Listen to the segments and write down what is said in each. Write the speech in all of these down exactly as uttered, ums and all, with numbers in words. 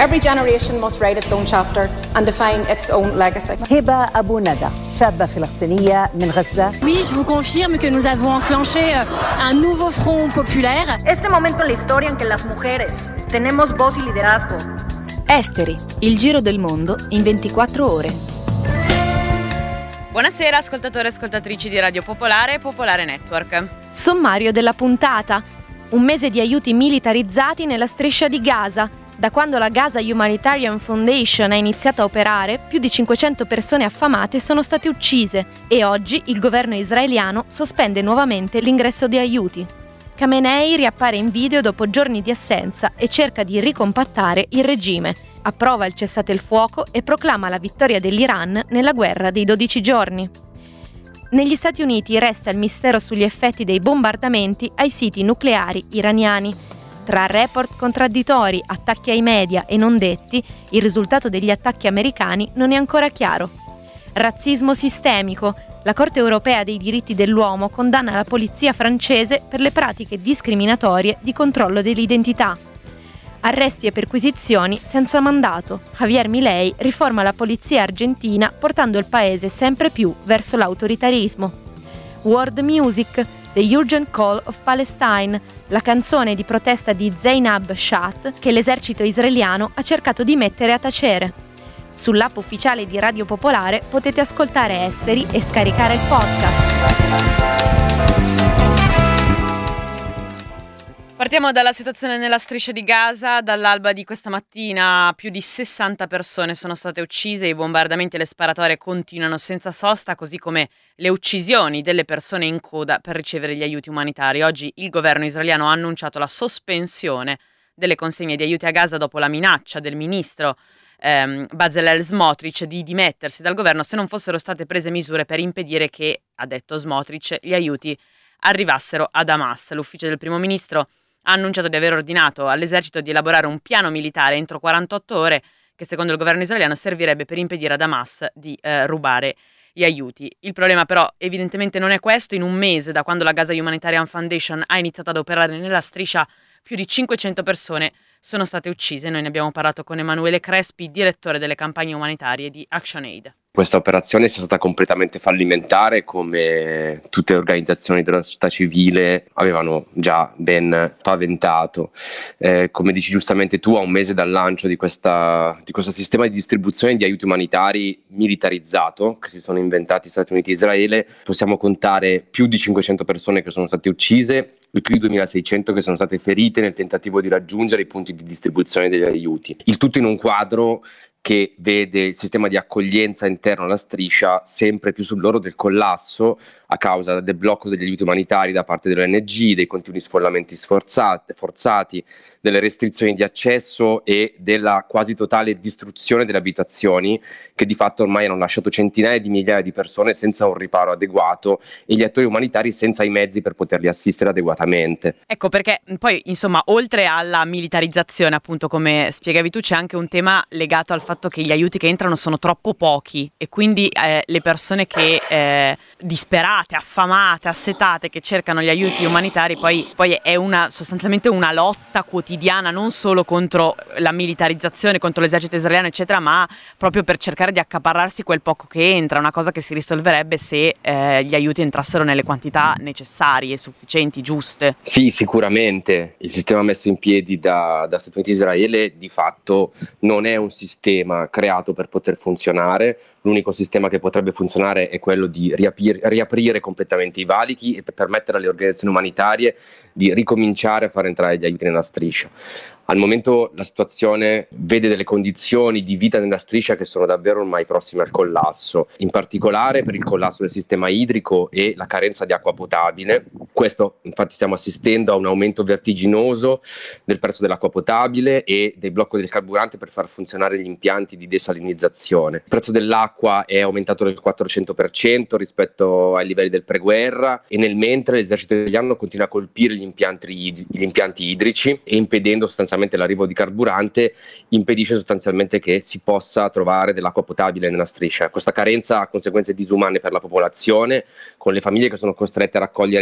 Every generation must write its own chapter and define its own legacy. هبة أبو ندى شابة فلسطينية من غزة. Oui, je vous confirme que nous avons enclenché un nouveau front populaire. Este momento en la historia en que las mujeres tenemos voz y liderazgo. Esteri, il giro del mondo in ventiquattro ore. Buonasera ascoltatori e ascoltatrici di Radio Popolare e Popolare Network. Sommario della puntata. Un mese di aiuti militarizzati nella striscia di Gaza. Da quando la Gaza Humanitarian Foundation ha iniziato a operare, più di cinquecento persone affamate sono state uccise e oggi il governo israeliano sospende nuovamente l'ingresso di aiuti. Khamenei riappare in video dopo giorni di assenza e cerca di ricompattare il regime. Approva il cessate il fuoco e proclama la vittoria dell'Iran nella guerra dei dodici giorni. Negli Stati Uniti resta il mistero sugli effetti dei bombardamenti ai siti nucleari iraniani. Tra report contraddittori, attacchi ai media e non detti, il risultato degli attacchi americani non è ancora chiaro. Razzismo sistemico. La Corte europea dei diritti dell'uomo condanna la polizia francese per le pratiche discriminatorie di controllo dell'identità. Arresti e perquisizioni senza mandato. Javier Milei riforma la polizia argentina portando il paese sempre più verso l'autoritarismo. World Music, The Urgent Call of Palestine, la canzone di protesta di Zainab Shat che l'esercito israeliano ha cercato di mettere a tacere. Sull'app ufficiale di Radio Popolare potete ascoltare Esteri e scaricare il podcast. Partiamo dalla situazione nella striscia di Gaza. Dall'alba di questa mattina più di sessanta persone sono state uccise, i bombardamenti e le sparatorie continuano senza sosta, così come le uccisioni delle persone in coda per ricevere gli aiuti umanitari. Oggi il governo israeliano ha annunciato la sospensione delle consegne di aiuti a Gaza dopo la minaccia del ministro ehm, Bezalel Smotrich di dimettersi dal governo se non fossero state prese misure per impedire che, ha detto Smotrich, gli aiuti arrivassero ad Hamas. L'ufficio del primo ministro ha annunciato di aver ordinato all'esercito di elaborare un piano militare entro quarantotto ore che secondo il governo israeliano servirebbe per impedire ad Hamas di eh, rubare gli aiuti. Il problema però evidentemente non è questo. In un mese da quando la Gaza Humanitarian Foundation ha iniziato ad operare nella striscia, più di cinquecento persone sono state uccise. Noi ne abbiamo parlato con Emanuele Crespi, direttore delle campagne umanitarie di ActionAid. Questa operazione è stata completamente fallimentare, come tutte le organizzazioni della società civile avevano già ben paventato. Eh, come dici giustamente tu, a un mese dal lancio di, questa, di questo sistema di distribuzione di aiuti umanitari militarizzato che si sono inventati Stati Uniti e Israele, possiamo contare più di cinquecento persone che sono state uccise e più di duemilaseicento che sono state ferite nel tentativo di raggiungere i punti di distribuzione degli aiuti. Il tutto in un quadro che vede il sistema di accoglienza interno alla striscia sempre più sull'orlo del collasso a causa del blocco degli aiuti umanitari da parte delle O N G, dei continui sfollamenti sforzati, forzati, delle restrizioni di accesso e della quasi totale distruzione delle abitazioni che di fatto ormai hanno lasciato centinaia di migliaia di persone senza un riparo adeguato e gli attori umanitari senza i mezzi per poterli assistere adeguatamente. Ecco perché poi insomma oltre alla militarizzazione, appunto come spiegavi tu, c'è anche un tema legato al fatto che gli aiuti che entrano sono troppo pochi e quindi eh, le persone che eh, disperate, affamate, assetate che cercano gli aiuti umanitari poi, poi è una sostanzialmente una lotta quotidiana non solo contro la militarizzazione, contro l'esercito israeliano eccetera, ma proprio per cercare di accaparrarsi quel poco che entra, una cosa che si risolverebbe se eh, gli aiuti entrassero nelle quantità necessarie, sufficienti, giuste. Sì, sicuramente il sistema messo in piedi da, da Stati Uniti e Israele di fatto non è un sistema creato per poter funzionare. L'unico sistema che potrebbe funzionare è quello di riaprir- riaprire completamente i valichi e per permettere alle organizzazioni umanitarie di ricominciare a far entrare gli aiuti nella striscia. Al momento la situazione vede delle condizioni di vita nella striscia che sono davvero ormai prossime al collasso, in particolare per il collasso del sistema idrico e la carenza di acqua potabile. Questo infatti stiamo assistendo a un aumento vertiginoso del prezzo dell'acqua potabile e del blocco del carburante per far funzionare gli impianti di desalinizzazione. Il prezzo dell'acqua è aumentato del quattrocento per cento rispetto ai livelli del preguerra e nel mentre l'esercito italiano continua a colpire gli impianti, gli impianti idrici e impedendo sostanzialmente l'arrivo di carburante, impedisce sostanzialmente che si possa trovare dell'acqua potabile nella striscia. Questa carenza ha conseguenze disumane per la popolazione, con le famiglie che sono costrette a raccogliere acqua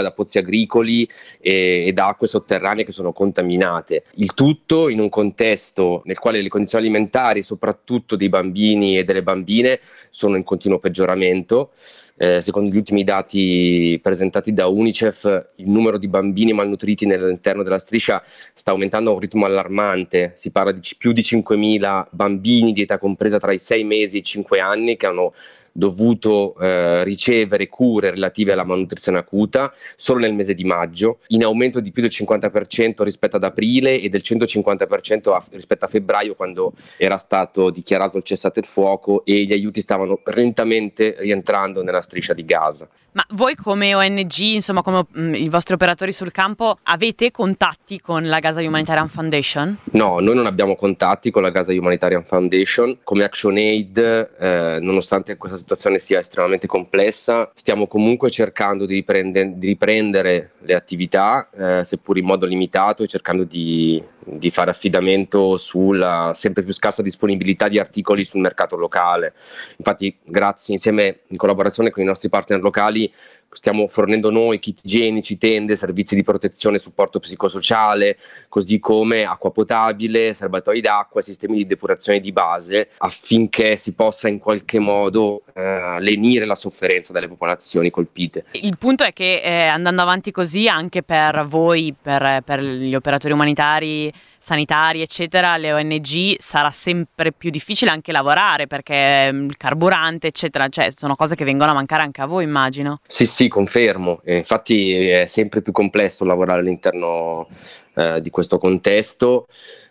da pozzi agricoli e, e da acque sotterranee che sono contaminate. Il tutto in un contesto nel quale le condizioni alimentari, soprattutto dei bambini e delle bambine, sono in continuo peggioramento. Eh, secondo gli ultimi dati presentati da UNICEF, il numero di bambini malnutriti all'interno della striscia sta aumentando a un ritmo allarmante. Si parla di più di cinquemila bambini di età compresa tra i sei mesi e i cinque anni che hanno dovuto eh, ricevere cure relative alla malnutrizione acuta solo nel mese di maggio, in aumento di più del cinquanta per cento rispetto ad aprile e del centocinquanta per cento a, rispetto a febbraio, quando era stato dichiarato il cessate il fuoco e gli aiuti stavano lentamente rientrando nella striscia di Gaza. Ma voi come O N G, insomma come mh, i vostri operatori sul campo, avete contatti con la Gaza Humanitarian Foundation? No, noi non abbiamo contatti con la Gaza Humanitarian Foundation. Come ActionAid, eh, nonostante questa situazione sia estremamente complessa, stiamo comunque cercando di, riprende, di riprendere le attività, eh, seppur in modo limitato, e cercando di, di fare affidamento sulla sempre più scarsa disponibilità di articoli sul mercato locale. Infatti, grazie, insieme in collaborazione con i nostri partner locali, stiamo fornendo noi kit igienici, tende, servizi di protezione e supporto psicosociale, così come acqua potabile, serbatoi d'acqua e sistemi di depurazione di base, affinché si possa in qualche modo eh, lenire la sofferenza delle popolazioni colpite. Il punto è che eh, andando avanti così, anche per voi, per, per gli operatori umanitari, sanitari eccetera, le O N G, sarà sempre più difficile anche lavorare, perché il carburante eccetera, cioè sono cose che vengono a mancare anche a voi, immagino. Sì sì, confermo, e infatti è sempre più complesso lavorare all'interno eh, di questo contesto.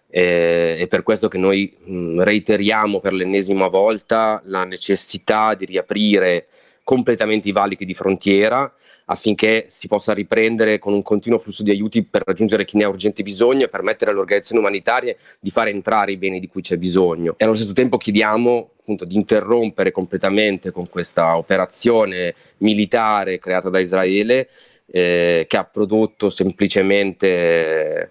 Eh, è per questo che noi mh, reiteriamo per l'ennesima volta la necessità di riaprire completamente i valichi di frontiera, affinché si possa riprendere con un continuo flusso di aiuti per raggiungere chi ne ha urgente bisogno e permettere alle organizzazioni umanitarie di fare entrare i beni di cui c'è bisogno. E allo stesso tempo chiediamo appunto di interrompere completamente con questa operazione militare creata da Israele, eh, che ha prodotto semplicemente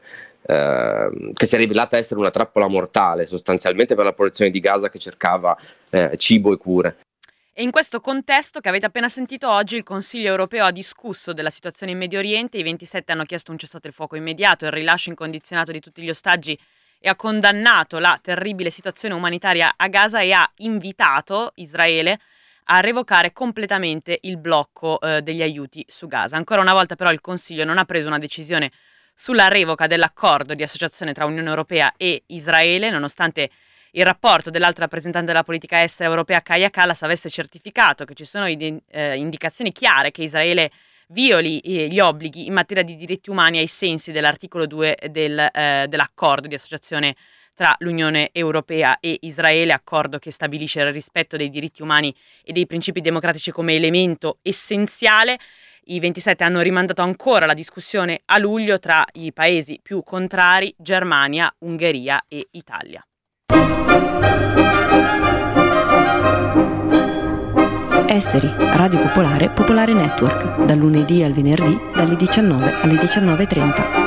eh, che si è rivelata essere una trappola mortale sostanzialmente per la popolazione di Gaza che cercava eh, cibo e cure. E in questo contesto che avete appena sentito oggi, il Consiglio europeo ha discusso della situazione in Medio Oriente. I ventisette hanno chiesto un cessate il fuoco immediato, il rilascio incondizionato di tutti gli ostaggi, e ha condannato la terribile situazione umanitaria a Gaza e ha invitato Israele a revocare completamente il blocco eh, degli aiuti su Gaza. Ancora una volta però il Consiglio non ha preso una decisione sulla revoca dell'accordo di associazione tra Unione Europea e Israele, nonostante il rapporto dell'altro rappresentante della politica estera europea, Kaja Kallas, avesse certificato che ci sono ide- eh, indicazioni chiare che Israele violi eh, gli obblighi in materia di diritti umani ai sensi dell'articolo due del, eh, dell'accordo di associazione tra l'Unione Europea e Israele, accordo che stabilisce il rispetto dei diritti umani e dei principi democratici come elemento essenziale. I ventisette hanno rimandato ancora la discussione a luglio tra i paesi più contrari, Germania, Ungheria e Italia. Esteri, Radio Popolare, Popolare Network, dal lunedì al venerdì, dalle diciannove alle diciannove e trenta.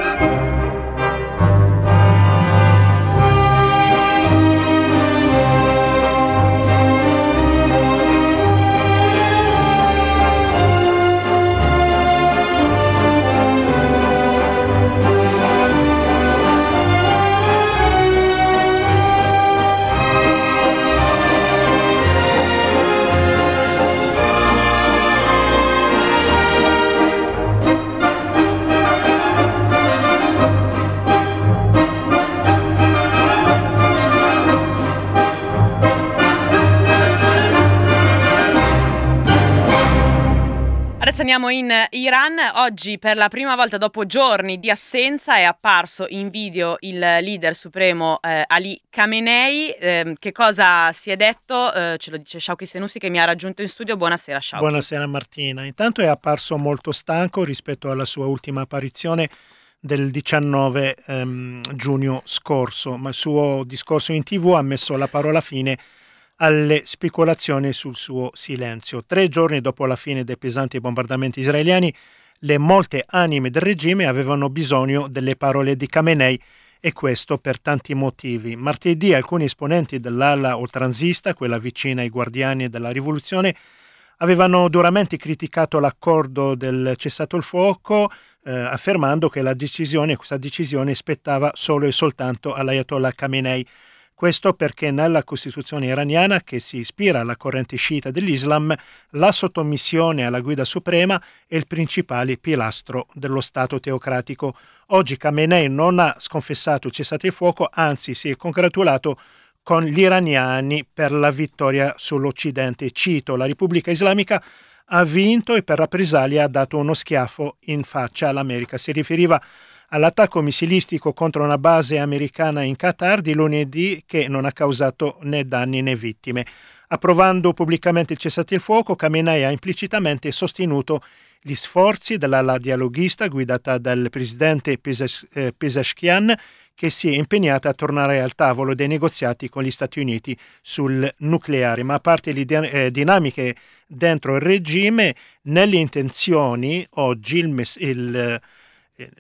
Andiamo in Iran. Oggi per la prima volta dopo giorni di assenza è apparso in video il leader supremo eh, Ali Khamenei. Eh, che cosa si è detto? Eh, ce lo dice Shauki Senussi che mi ha raggiunto in studio. Buonasera Shauki. Buonasera Martina. Intanto è apparso molto stanco rispetto alla sua ultima apparizione del diciannove ehm, giugno scorso, ma il suo discorso in tivù ha messo la parola fine alle speculazioni sul suo silenzio. Tre giorni dopo la fine dei pesanti bombardamenti israeliani, le molte anime del regime avevano bisogno delle parole di Khamenei, e questo per tanti motivi. Martedì alcuni esponenti dell'ala oltranzista, quella vicina ai guardiani della rivoluzione, avevano duramente criticato l'accordo del cessato il fuoco, eh, affermando che la decisione, questa decisione spettava solo e soltanto all'Ayatollah Khamenei. Questo perché nella Costituzione iraniana, che si ispira alla corrente sciita dell'Islam, la sottomissione alla guida suprema è il principale pilastro dello Stato teocratico. Oggi Khamenei non ha sconfessato il cessate il fuoco, anzi si è congratulato con gli iraniani per la vittoria sull'Occidente. Cito: la Repubblica Islamica ha vinto e per rappresaglia ha dato uno schiaffo in faccia all'America. Si riferiva all'attacco missilistico contro una base americana in Qatar di lunedì, che non ha causato né danni né vittime. Approvando pubblicamente il cessate il fuoco, Khamenei ha implicitamente sostenuto gli sforzi dell'ala dialoghista guidata dal presidente Pezash- eh, Pezeshkian, che si è impegnata a tornare al tavolo dei negoziati con gli Stati Uniti sul nucleare. Ma a parte le di- eh, dinamiche dentro il regime, nelle intenzioni oggi il, mes- il eh,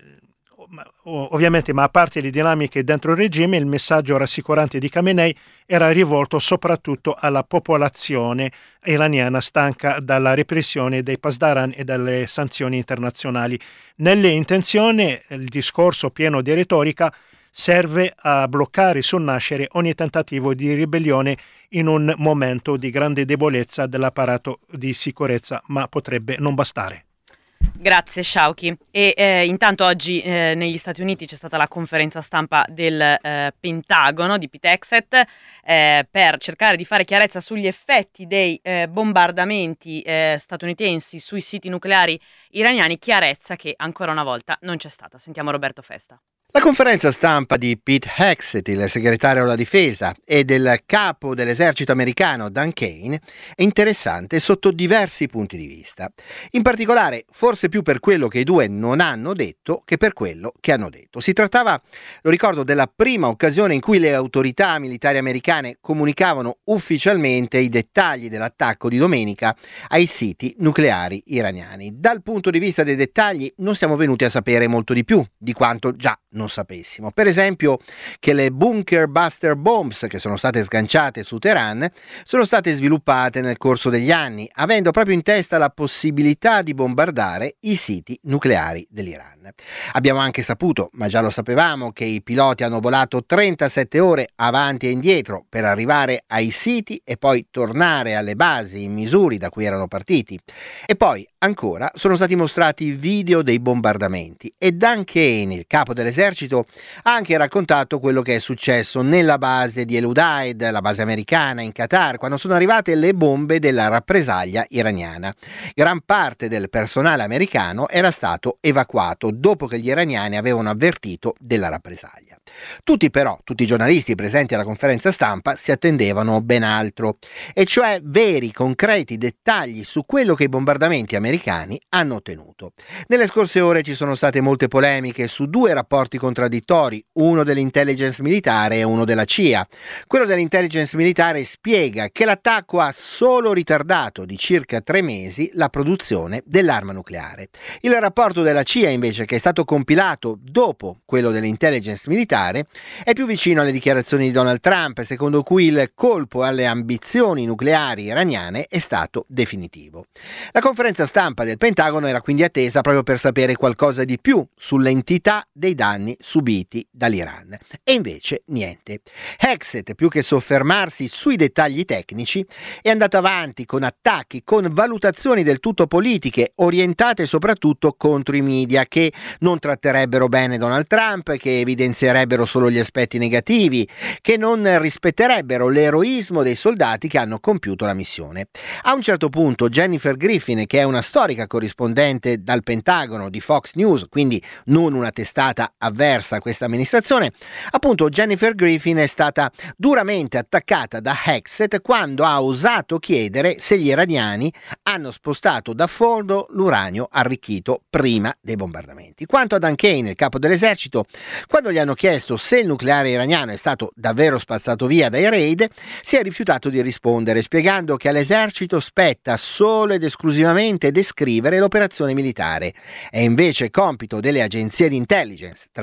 ovviamente, ma a parte le dinamiche dentro il regime, il messaggio rassicurante di Khamenei era rivolto soprattutto alla popolazione iraniana stanca dalla repressione dei pasdaran e dalle sanzioni internazionali. Nelle intenzioni, il discorso pieno di retorica serve a bloccare sul nascere ogni tentativo di ribellione in un momento di grande debolezza dell'apparato di sicurezza, ma potrebbe non bastare. Grazie Shauki. E eh, intanto oggi eh, negli Stati Uniti c'è stata la conferenza stampa del eh, Pentagono di Pete Hegseth eh, per cercare di fare chiarezza sugli effetti dei eh, bombardamenti eh, statunitensi sui siti nucleari iraniani, chiarezza che ancora una volta non c'è stata. Sentiamo Roberto Festa. La conferenza stampa di Pete Hegseth, il segretario alla difesa, e del capo dell'esercito americano Dan Kane è interessante sotto diversi punti di vista. In particolare, forse più per quello che i due non hanno detto che per quello che hanno detto. Si trattava, lo ricordo, della prima occasione in cui le autorità militari americane comunicavano ufficialmente i dettagli dell'attacco di domenica ai siti nucleari iraniani. Dal punto di vista dei dettagli non siamo venuti a sapere molto di più di quanto già non sapessimo. Per esempio che le bunker buster bombs che sono state sganciate su Teheran sono state sviluppate nel corso degli anni, avendo proprio in testa la possibilità di bombardare i siti nucleari dell'Iran. Abbiamo anche saputo, ma già lo sapevamo, che i piloti hanno volato trentasette ore avanti e indietro per arrivare ai siti e poi tornare alle basi in Missouri da cui erano partiti. E poi ancora sono stati mostrati video dei bombardamenti e Dan Kane, il capo dell'esercito, ha anche raccontato quello che è successo nella base di El Udeid, la base americana in Qatar, quando sono arrivate le bombe della rappresaglia iraniana. Gran parte del personale americano era stato evacuato dopo che gli iraniani avevano avvertito della rappresaglia. Tutti però, tutti i giornalisti presenti alla conferenza stampa si attendevano ben altro, e cioè veri, concreti dettagli su quello che i bombardamenti americani hanno ottenuto. Nelle scorse ore ci sono state molte polemiche su due rapporti contraddittori, uno dell'intelligence militare e uno della C I A. Quello dell'intelligence militare spiega che l'attacco ha solo ritardato di circa tre mesi la produzione dell'arma nucleare. Il rapporto della C I A invece, che è stato compilato dopo quello dell'intelligence militare, è più vicino alle dichiarazioni di Donald Trump, secondo cui il colpo alle ambizioni nucleari iraniane è stato definitivo. La conferenza stampa del Pentagono era quindi attesa proprio per sapere qualcosa di più sull'entità dei danni subiti dall'Iran. E invece niente. Hegseth, più che soffermarsi sui dettagli tecnici, è andato avanti con attacchi, con valutazioni del tutto politiche, orientate soprattutto contro i media, che non tratterebbero bene Donald Trump, che evidenzierebbero solo gli aspetti negativi, che non rispetterebbero l'eroismo dei soldati che hanno compiuto la missione. A un certo punto Jennifer Griffin, che è una storica corrispondente dal Pentagono di Fox News, quindi non una testata avversa a questa amministrazione, appunto Jennifer Griffin è stata duramente attaccata da Hegseth quando ha osato chiedere se gli iraniani hanno spostato da Fordo l'uranio arricchito prima dei bombardamenti. Quanto a Dan Kane, il capo dell'esercito, quando gli hanno chiesto se il nucleare iraniano è stato davvero spazzato via dai raid, si è rifiutato di rispondere, spiegando che all'esercito spetta solo ed esclusivamente descrivere l'operazione militare. È invece compito delle agenzie di intelligence, tra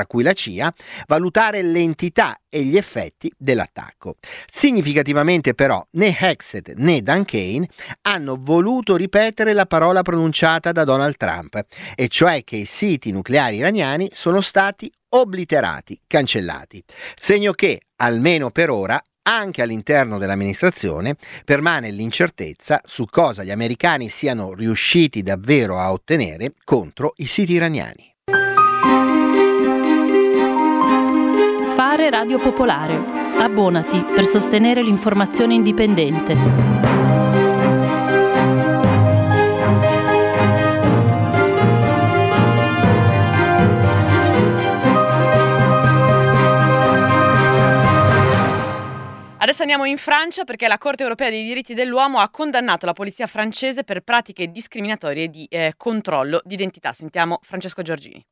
tra cui la C I A, valutare l'entità e gli effetti dell'attacco. Significativamente però né Hegseth né Dan Kane hanno voluto ripetere la parola pronunciata da Donald Trump, e cioè che i siti nucleari iraniani sono stati obliterati, cancellati. Segno che, almeno per ora, anche all'interno dell'amministrazione permane l'incertezza su cosa gli americani siano riusciti davvero a ottenere contro i siti iraniani. Fare Radio Popolare. Abbonati per sostenere l'informazione indipendente. Adesso andiamo in Francia perché la Corte europea dei diritti dell'uomo ha condannato la polizia francese per pratiche discriminatorie di eh, controllo d'identità. Sentiamo Francesco Giorgini.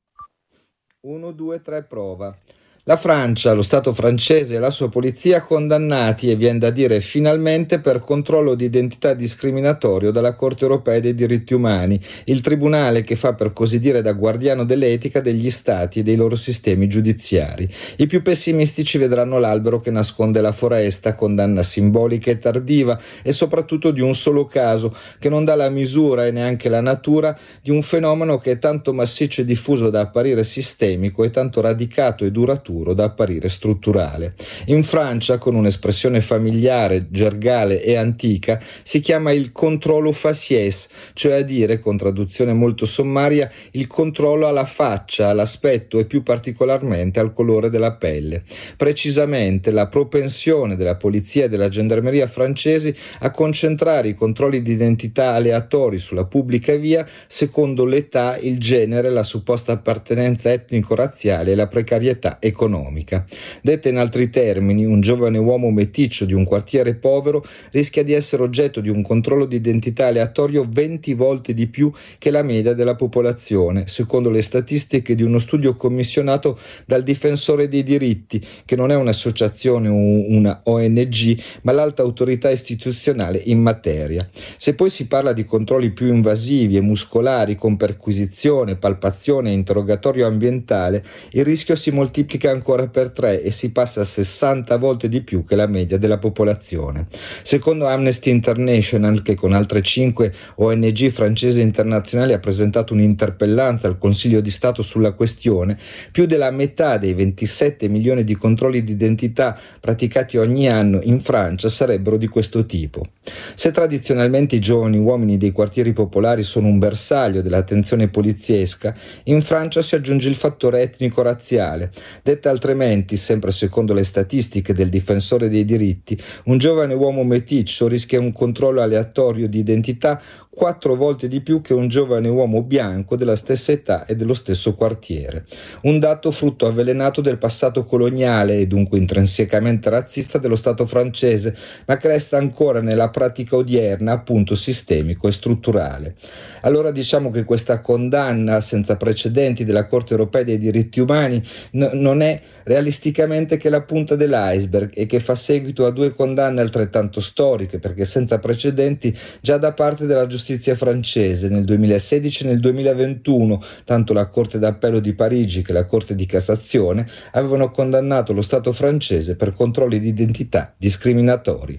uno, due, tre, prova. La Francia, lo Stato francese e la sua polizia condannati, e viene da dire finalmente, per controllo di identità discriminatorio dalla Corte europea dei diritti umani, il tribunale che fa per così dire da guardiano dell'etica degli stati e dei loro sistemi giudiziari. I più pessimistici vedranno l'albero che nasconde la foresta, condanna simbolica e tardiva e soprattutto di un solo caso che non dà la misura e neanche la natura di un fenomeno che è tanto massiccio e diffuso da apparire sistemico e tanto radicato e duraturo da apparire strutturale. In Francia, con un'espressione familiare, gergale e antica, si chiama il controllo faciès, cioè a dire, con traduzione molto sommaria, il controllo alla faccia, all'aspetto e più particolarmente al colore della pelle. Precisamente la propensione della polizia e della gendarmeria francesi a concentrare i controlli di identità aleatori sulla pubblica via secondo l'età, il genere, la supposta appartenenza etnico-razziale e la precarietà economica. economica. Detta in altri termini, un giovane uomo meticcio di un quartiere povero rischia di essere oggetto di un controllo di identità aleatorio venti volte di più che la media della popolazione, secondo le statistiche di uno studio commissionato dal Difensore dei diritti, che non è un'associazione o una O N G, ma l'alta autorità istituzionale in materia. Se poi si parla di controlli più invasivi e muscolari con perquisizione, palpazione e interrogatorio ambientale, il rischio si moltiplica ancora per tre e si passa a sessanta volte di più che la media della popolazione. Secondo Amnesty International, che con altre cinque O N G francesi e internazionali ha presentato un'interpellanza al Consiglio di Stato sulla questione, più della metà dei ventisette milioni di controlli di identità praticati ogni anno in Francia sarebbero di questo tipo. Se tradizionalmente i giovani uomini dei quartieri popolari sono un bersaglio dell'attenzione poliziesca, in Francia si aggiunge il fattore etnico-razziale. Detta altrimenti, sempre secondo le statistiche del Difensore dei diritti, un giovane uomo meticcio rischia un controllo aleatorio di identità quattro volte di più che un giovane uomo bianco della stessa età e dello stesso quartiere. Un dato frutto avvelenato del passato coloniale e dunque intrinsecamente razzista dello Stato francese, ma che resta ancora nella pratica odierna appunto sistemico e strutturale. Allora diciamo che questa condanna senza precedenti della Corte europea dei diritti umani n- non è realisticamente che la punta dell'iceberg e che fa seguito a due condanne altrettanto storiche, perché senza precedenti già da parte della giustizia giustizia francese nel duemilasedici e nel duemilaventuno, tanto la Corte d'Appello di Parigi che la Corte di Cassazione avevano condannato lo Stato francese per controlli di identità discriminatori.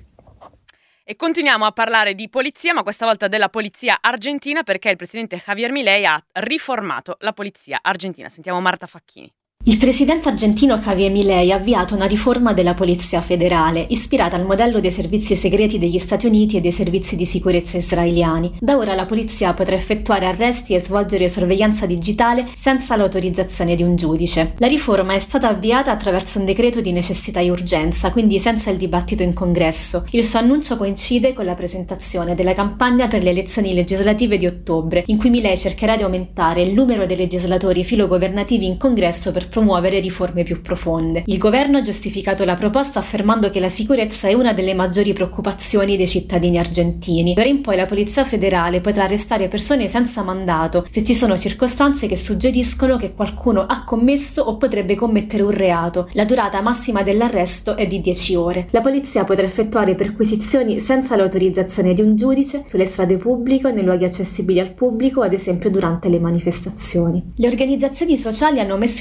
E continuiamo a parlare di polizia, ma questa volta della polizia argentina, perché il presidente Javier Milei ha riformato la polizia argentina. Sentiamo Marta Facchini. Il presidente argentino Javier Milei ha avviato una riforma della Polizia federale, ispirata al modello dei servizi segreti degli Stati Uniti e dei servizi di sicurezza israeliani. Da ora la polizia potrà effettuare arresti e svolgere sorveglianza digitale senza l'autorizzazione di un giudice. La riforma è stata avviata attraverso un decreto di necessità e urgenza, quindi senza il dibattito in congresso. Il suo annuncio coincide con la presentazione della campagna per le elezioni legislative di ottobre, in cui Milei cercherà di aumentare il numero dei legislatori filogovernativi in congresso per promuovere riforme più profonde. Il governo ha giustificato la proposta affermando che la sicurezza è una delle maggiori preoccupazioni dei cittadini argentini. D'ora in poi la Polizia federale potrà arrestare persone senza mandato se ci sono circostanze che suggeriscono che qualcuno ha commesso o potrebbe commettere un reato. La durata massima dell'arresto è di dieci ore. La polizia potrà effettuare perquisizioni senza l'autorizzazione di un giudice sulle strade pubbliche o nei luoghi accessibili al pubblico, ad esempio durante le manifestazioni. Le organizzazioni sociali hanno messo in allerta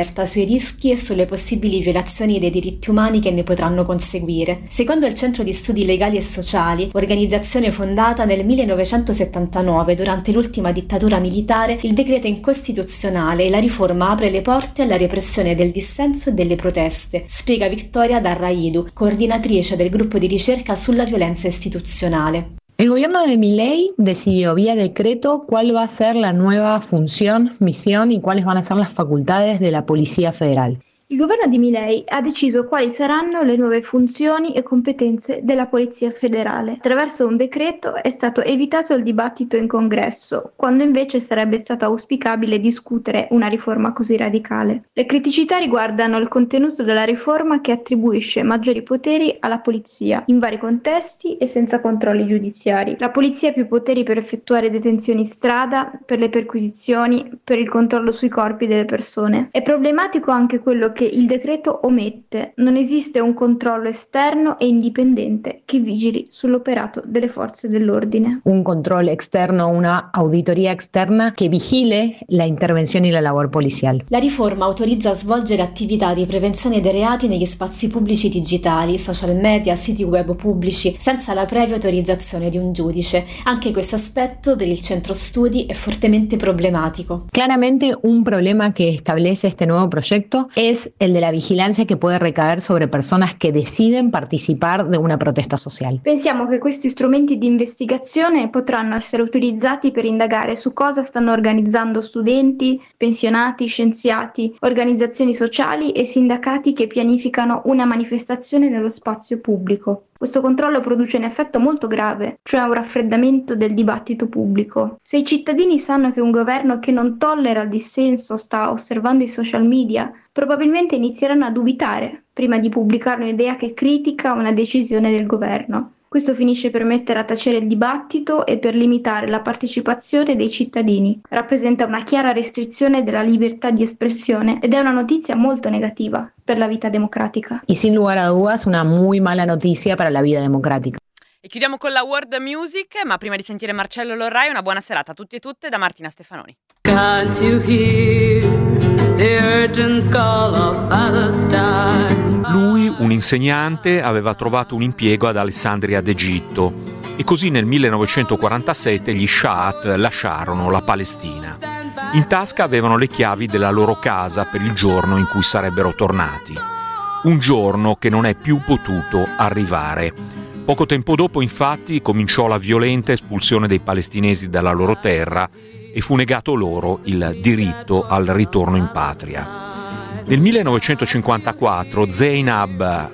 allerta sui rischi e sulle possibili violazioni dei diritti umani che ne potranno conseguire. Secondo il Centro di Studi Legali e Sociali, organizzazione fondata nel millenovecentosettantanove durante l'ultima dittatura militare, il decreto è incostituzionale e la riforma apre le porte alla repressione del dissenso e delle proteste, spiega Victoria Darraidu, coordinatrice del gruppo di ricerca sulla violenza istituzionale. El gobierno de Milei decidió vía decreto cuál va a ser la nueva función, misión y cuáles van a ser las facultades de la Policía Federal. Il governo di Milei ha deciso quali saranno le nuove funzioni e competenze della Polizia Federale. Attraverso un decreto è stato evitato il dibattito in Congresso, quando invece sarebbe stato auspicabile discutere una riforma così radicale. Le criticità riguardano il contenuto della riforma che attribuisce maggiori poteri alla polizia, in vari contesti e senza controlli giudiziari. La polizia ha più poteri per effettuare detenzioni in strada, per le perquisizioni, per il controllo sui corpi delle persone. È problematico anche quello che il decreto omette. Non esiste un controllo esterno e indipendente che vigili sull'operato delle forze dell'ordine. Un controllo esterno, una auditoría externa che vigile la intervenzione e la labor policial. La riforma autorizza a svolgere attività di prevenzione dei reati negli spazi pubblici digitali, social media, siti web pubblici, senza la previa autorizzazione di un giudice. Anche questo aspetto per il centro studi è fortemente problematico. Claramente un problema que establece este nuevo proyecto es el de la vigilancia que puede recaer sobre personas que deciden participar de una protesta social. Pensiamo che questi strumenti di investigazione potranno essere utilizzati per indagare su cosa stanno organizzando studenti, pensionati, scienziati, organizzazioni sociali e sindacati che pianificano una manifestazione nello spazio pubblico. Questo controllo produce un effetto molto grave, cioè un raffreddamento del dibattito pubblico. Se i cittadini sanno che un governo che non tollera il dissenso sta osservando i social media, probabilmente inizieranno a dubitare prima di pubblicare un'idea che critica una decisione del governo. Questo finisce per mettere a tacere il dibattito e per limitare la partecipazione dei cittadini. Rappresenta una chiara restrizione della libertà di espressione ed è una notizia molto negativa per la vita democratica. Y sin lugar a dudas una muy mala noticia para la vida democrática. E chiudiamo con la World Music, ma prima di sentire Marcello Lorrai, una buona serata a tutti e tutte da Martina Stefanoni. Can't you hear the urgent call of Palestine? Lui, un insegnante, aveva trovato un impiego ad Alessandria d'Egitto e così nel millenovecentoquarantasette gli Sha'at lasciarono la Palestina. In tasca avevano le chiavi della loro casa per il giorno in cui sarebbero tornati. Un giorno che non è più potuto arrivare. Poco tempo dopo, infatti, cominciò la violenta espulsione dei palestinesi dalla loro terra e fu negato loro il diritto al ritorno in patria. Nel millenovecentocinquantaquattro Zainab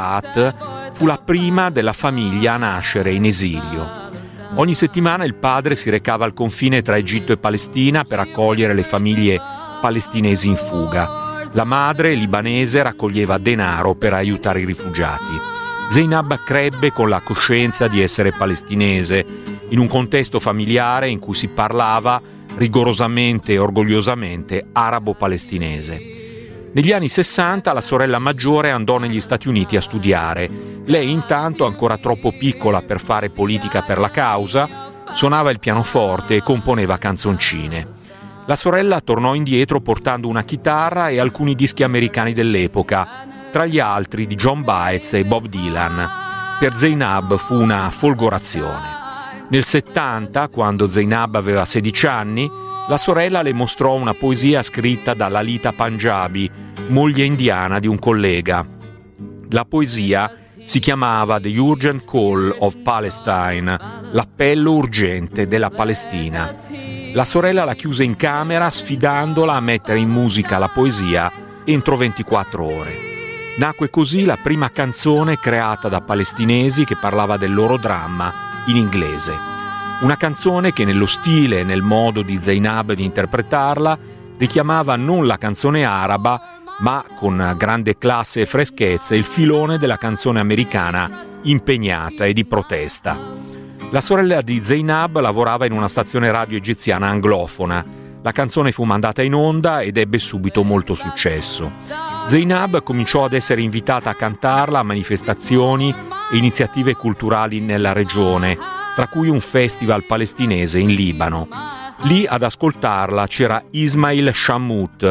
Sha'at fu la prima della famiglia a nascere in esilio. Ogni settimana il padre si recava al confine tra Egitto e Palestina per accogliere le famiglie palestinesi in fuga. La madre, libanese, raccoglieva denaro per aiutare i rifugiati. Zainab crebbe con la coscienza di essere palestinese, in un contesto familiare in cui si parlava rigorosamente e orgogliosamente arabo-palestinese. Negli anni sessanta la sorella maggiore andò negli Stati Uniti a studiare. Lei, intanto, ancora troppo piccola per fare politica per la causa, suonava il pianoforte e componeva canzoncine. La sorella tornò indietro portando una chitarra e alcuni dischi americani dell'epoca, tra gli altri di John Baez e Bob Dylan. Per Zainab fu una folgorazione. Nel settanta, quando Zainab aveva sedici anni, la sorella le mostrò una poesia scritta da Lalita Panjabi, moglie indiana di un collega. La poesia si chiamava The Urgent Call of Palestine, l'appello urgente della Palestina. La sorella la chiuse in camera sfidandola a mettere in musica la poesia entro ventiquattro ore. Nacque così la prima canzone creata da palestinesi che parlava del loro dramma in inglese. Una canzone che nello stile e nel modo di Zainab di interpretarla richiamava non la canzone araba, ma con grande classe e freschezza il filone della canzone americana impegnata e di protesta. La sorella di Zainab lavorava in una stazione radio egiziana anglofona. La canzone fu mandata in onda ed ebbe subito molto successo. Zainab cominciò ad essere invitata a cantarla a manifestazioni e iniziative culturali nella regione, tra cui un festival palestinese in Libano. Lì ad ascoltarla c'era Ismail Shammout,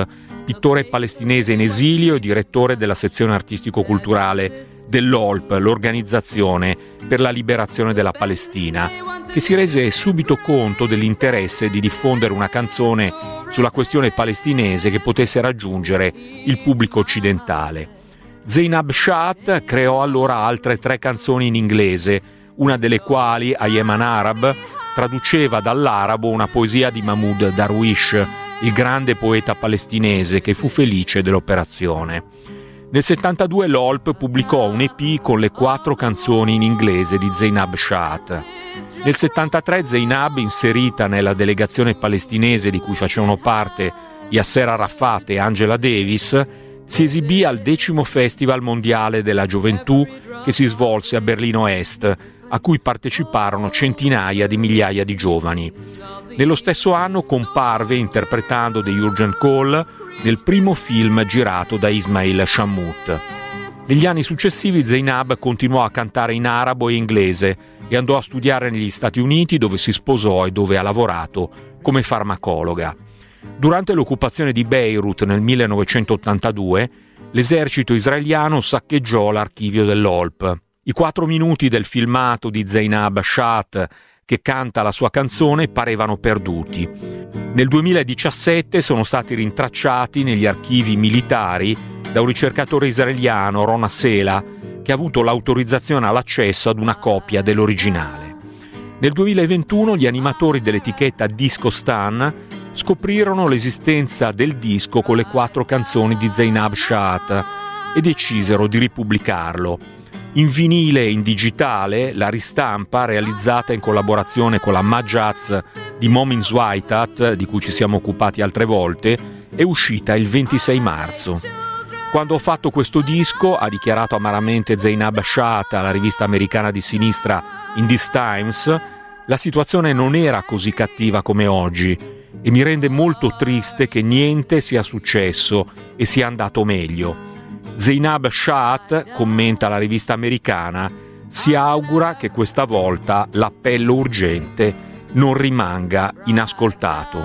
pittore palestinese in esilio e direttore della sezione artistico-culturale dell'O L P, l'Organizzazione per la Liberazione della Palestina, che si rese subito conto dell'interesse di diffondere una canzone sulla questione palestinese che potesse raggiungere il pubblico occidentale. Zainab Shahat creò allora altre tre canzoni in inglese, una delle quali, Ayman Arab, traduceva dall'arabo una poesia di Mahmoud Darwish, il grande poeta palestinese che fu felice dell'operazione. Nel settantadue l'O L P pubblicò un E P con le quattro canzoni in inglese di Zainab Shahat. Nel settantatré Zainab, inserita nella delegazione palestinese di cui facevano parte Yasser Arafat e Angela Davis, si esibì al decimo Festival Mondiale della Gioventù che si svolse a Berlino Est, a cui parteciparono centinaia di migliaia di giovani. Nello stesso anno comparve interpretando The Urgent Call nel primo film girato da Ismail Shammout. Negli anni successivi Zainab continuò a cantare in arabo e inglese e andò a studiare negli Stati Uniti, dove si sposò e dove ha lavorato come farmacologa. Durante l'occupazione di Beirut nel millenovecentottantadue, l'esercito israeliano saccheggiò l'archivio dell'O L P. I quattro minuti del filmato di Zainab Shahat che canta la sua canzone parevano perduti. Nel duemiladiciassette sono stati rintracciati negli archivi militari da un ricercatore israeliano, Rona Sela, che ha avuto l'autorizzazione all'accesso ad una copia dell'originale. Nel duemilaventuno gli animatori dell'etichetta Disco Stan scoprirono l'esistenza del disco con le quattro canzoni di Zainab Shahat e decisero di ripubblicarlo. In vinile e in digitale, la ristampa, realizzata in collaborazione con la Majaz di Momin Zweitat, di cui ci siamo occupati altre volte, è uscita il ventisei marzo. Quando ho fatto questo disco, ha dichiarato amaramente Zainab Shahat alla rivista americana di sinistra In These Times, la situazione non era così cattiva come oggi e mi rende molto triste che niente sia successo e sia andato meglio. Zainab Shahat, commenta la rivista americana, si augura che questa volta l'appello urgente non rimanga inascoltato.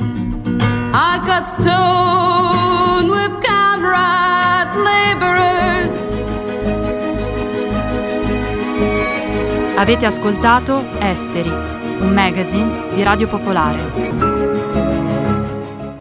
I got stoned with comrade laborers. Avete ascoltato Esteri, un magazine di Radio Popolare.